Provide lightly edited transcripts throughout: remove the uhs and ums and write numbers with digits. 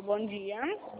bom dia.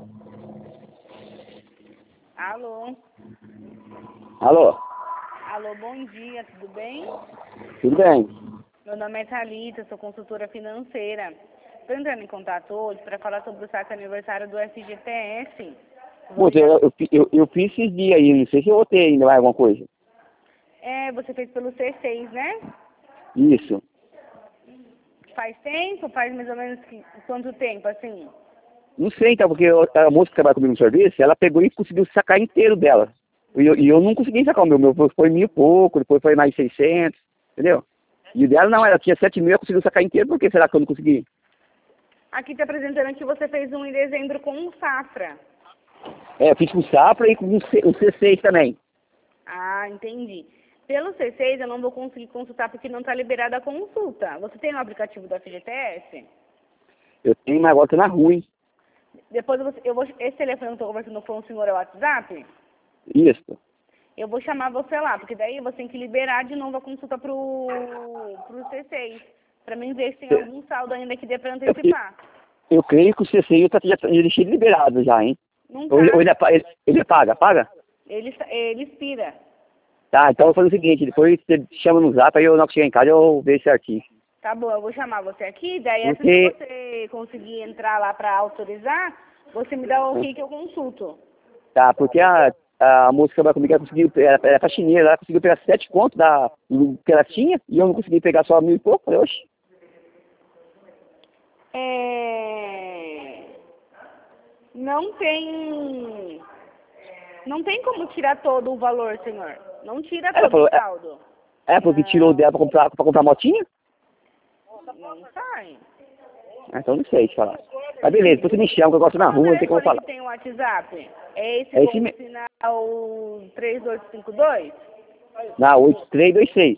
Alô? Alô? Alô, bom dia, tudo bem? Tudo bem? Meu nome é Thalita, sou consultora financeira. Estou entrando em contato hoje para falar sobre o saque aniversário do FGTS. Moço, eu fiz esses dias aí, não sei se eu votei ainda mais alguma coisa. Você fez pelo C6, né? Isso. Faz tempo? Faz mais ou menos quanto tempo, assim? Não sei então, porque a moça que trabalha comigo no serviço, ela pegou e conseguiu sacar inteiro dela. E eu não consegui sacar o meu foi 1.000 e pouco, depois foi mais 600, entendeu? E o dela não, ela tinha 7.000 e conseguiu sacar inteiro, por que será que eu não consegui? Aqui está apresentando que você fez um em dezembro com um Safra. Eu fiz com o Safra e com o C6 também. Ah, entendi. Pelo C6 eu não vou conseguir consultar porque não está liberada a consulta. Você tem o aplicativo do FGTS? Eu tenho, mas agora tá na rua, hein? Depois esse telefone que eu estou conversando com o senhor é o WhatsApp? Isso. Eu vou chamar você lá, porque daí você tem que liberar de novo a consulta pro C6. Pra mim ver se tem algum saldo ainda que dê pra antecipar. Eu creio que o C6 já deixei liberado já, hein? Não Ou tá. ele paga? Paga? Ele expira. Tá, então eu vou fazer o seguinte, depois você chama no zap, aí eu não chegar em casa eu vejo certinho. Tá bom, eu vou chamar você aqui, daí assim Porque, que você conseguir entrar lá pra autorizar, você me dá o ok que eu consulto. tá, porque a moça que trabalha comigo, ela conseguiu, ela é faxineira, ela conseguiu pegar 7 contos do que ela tinha, e eu não consegui pegar só 1.000 e pouco, falei, oxe. Não tem como tirar todo o valor, senhor. Não tira Ela todo falou, o saldo. porque tirou dela pra comprar motinha? Não sai. Ah, então não sei te falar. Mas beleza, depois você me chama, que eu gosto na Qual rua, não tem como telefone falar. que tem o WhatsApp? É esse É com esse o mesmo. sinal 3252? Na 8326.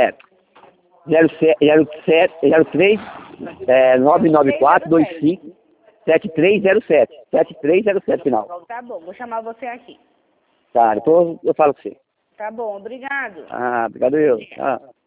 03 994 25 7307. 7307 final. Tá bom, vou chamar você aqui. Tá, depois eu falo com você. Tá bom, obrigado. Ah, obrigado eu. Ah.